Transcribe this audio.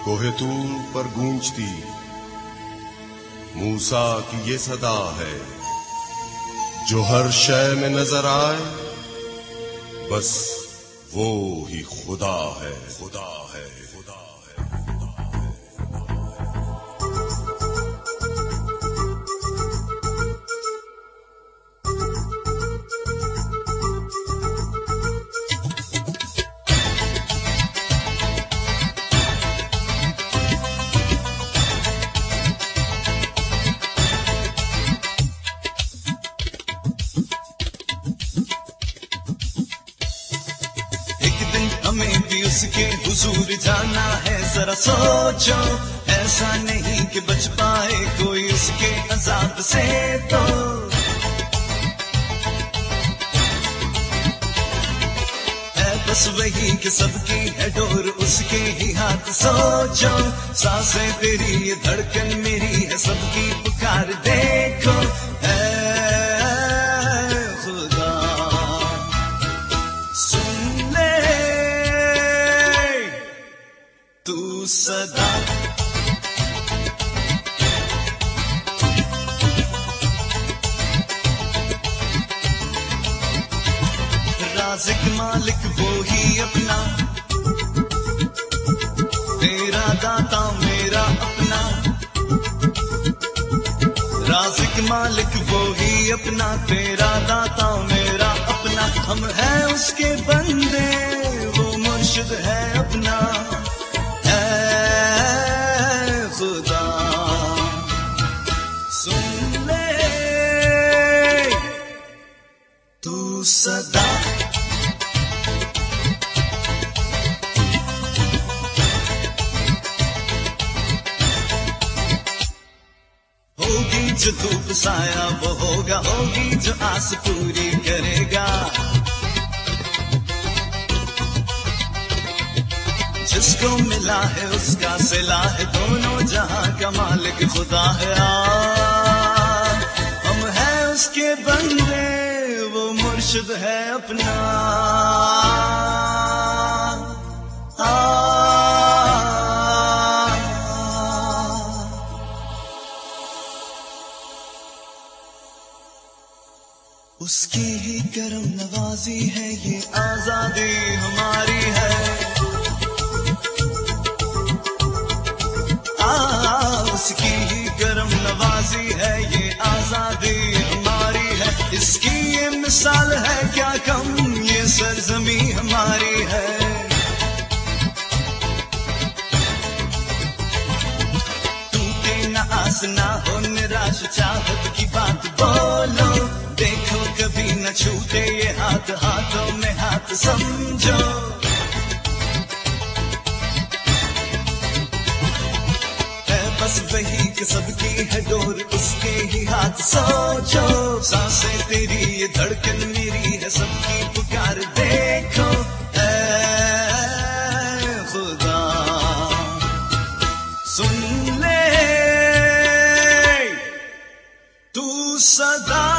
کوہ طور پر گونجتی موسیٰ کی یہ صدا ہے، جو ہر شے میں نظر آئے بس وہ ہی خدا ہے، خدا ہے، خدا ہے۔ ہمیں بھی اس کے حضور جانا ہے، ذرا سوچو، ایسا نہیں کہ بچ پائے کوئی اس کے عذاب سے، تو ہے بس وہی کہ سب کی ہے ڈور اس کے ہی ہاتھ، سوچو، سانسیں تیری یہ دھڑکن میری ہے، سب کی پکار دیکھو، اے خدا تو صدا۔ رازق مالک وہی اپنا، تیرا داتا میرا اپنا، رازق مالک وہی اپنا، تیرا داتا میرا اپنا، ہم ہیں اس کے بندے، وہ مرشد ہے اپنا، خدا سن لے تو صدا۔ ہوگی جو دھوپ سایہ وہ ہوگا، ہوگی جو آس پوری کرے گا، جس کو ملا ہے اس کا صلہ ہے، دونوں جہاں کا مالک خدا ہے، ہم ہیں اس کے بندے، وہ مرشد ہے اپنا، اس کی ہی کرم نوازی ہے، یہ آزادی ہماری ہے، اس کی ہی کرم نوازی ہے، یہ آزادی ہماری ہے، اس کی یہ مثال ہے کیا کم، یہ سرزمین ہماری ہے، ٹوٹے نہ آس نہ ہو نراش، چاہت کی بات بولو، دیکھو کبھی نہ چھوٹے یہ ہاتھ، ہاتھوں میں ہاتھ سمجھو، بس وہی کہ سب کی ہے ڈور اس کے ہی ہاتھ، سوچو، سانسیں تیری یہ دھڑکن میری ہے، سب کی پکار دیکھو، اے خدا سن لے تو صدا۔